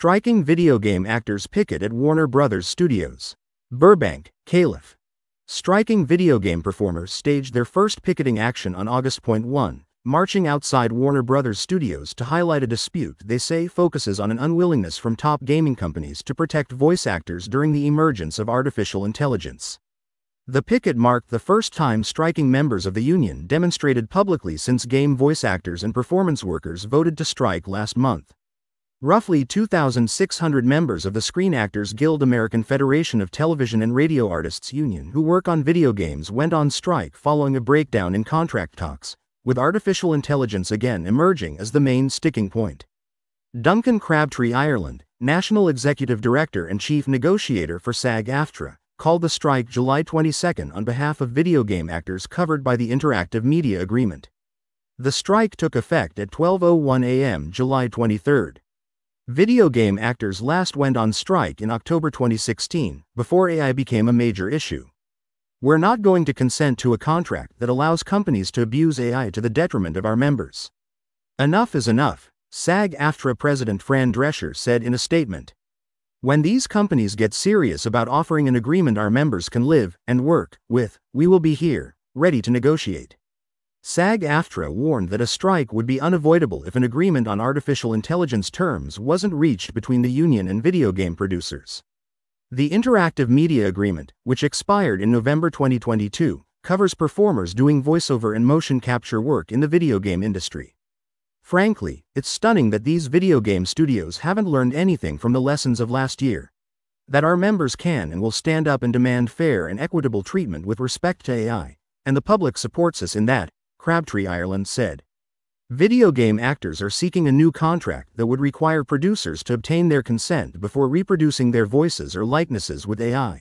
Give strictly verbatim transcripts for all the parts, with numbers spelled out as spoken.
Striking video game actors picket at Warner Brothers Studios. Burbank, Calif. Striking video game performers staged their first picketing action on August first, marching outside Warner Brothers Studios to highlight a dispute they say focuses on an unwillingness from top gaming companies to protect voice actors during the emergence of artificial intelligence. The picket marked the first time striking members of the union demonstrated publicly since game voice actors and performance workers voted to strike last month. Roughly two thousand six hundred members of the Screen Actors Guild American Federation of Television and Radio Artists Union who work on video games went on strike following a breakdown in contract talks, with artificial intelligence again emerging as the main sticking point. Duncan Crabtree Ireland, National Executive Director and Chief Negotiator for SAG-AFTRA, called the strike July twenty-second on behalf of video game actors covered by the Interactive Media Agreement. The strike took effect at twelve oh one a m July twenty-third. Video game actors last went on strike in October twenty sixteen, before A I became a major issue. "We're not going to consent to a contract that allows companies to abuse A I to the detriment of our members. Enough is enough," SAG-AFTRA President Fran Drescher said in a statement. "When these companies get serious about offering an agreement our members can live and work with, we will be here, ready to negotiate." SAG-AFTRA warned that a strike would be unavoidable if an agreement on artificial intelligence terms wasn't reached between the union and video game producers. The Interactive Media Agreement, which expired in November twenty twenty-two, covers performers doing voiceover and motion capture work in the video game industry. Frankly, it's stunning that these video game studios haven't learned anything from the lessons of last year. That our members can and will stand up and demand fair and equitable treatment with respect to A I, and the public supports us in that, Crabtree Ireland said. Video game actors are seeking a new contract that would require producers to obtain their consent before reproducing their voices or likenesses with A I.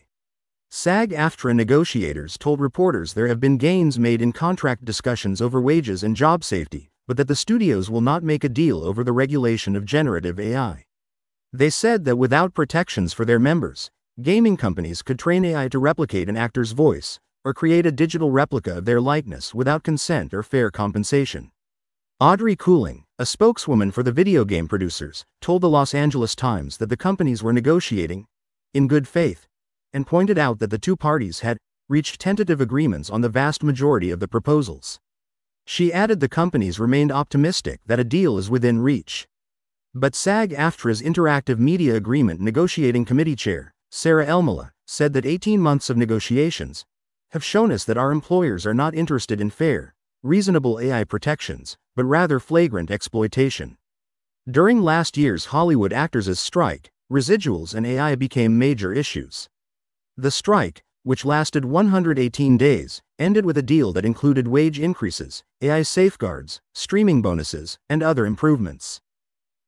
SAG-AFTRA negotiators told reporters there have been gains made in contract discussions over wages and job safety, but that the studios will not make a deal over the regulation of generative A I. They said that without protections for their members, gaming companies could train A I to replicate an actor's voice, or create a digital replica of their likeness without consent or fair compensation. Audrey Cooling, a spokeswoman for the video game producers, told the Los Angeles Times that the companies were negotiating in good faith, and pointed out that the two parties had reached tentative agreements on the vast majority of the proposals. She added the companies remained optimistic that a deal is within reach. But SAG-AFTRA's Interactive Media Agreement Negotiating Committee Chair, Sarah Elmala, said that eighteen months of negotiations have shown us that our employers are not interested in fair, reasonable A I protections, but rather flagrant exploitation. During last year's Hollywood Actors' strike, residuals and A I became major issues. The strike, which lasted one hundred eighteen days, ended with a deal that included wage increases, A I safeguards, streaming bonuses, and other improvements.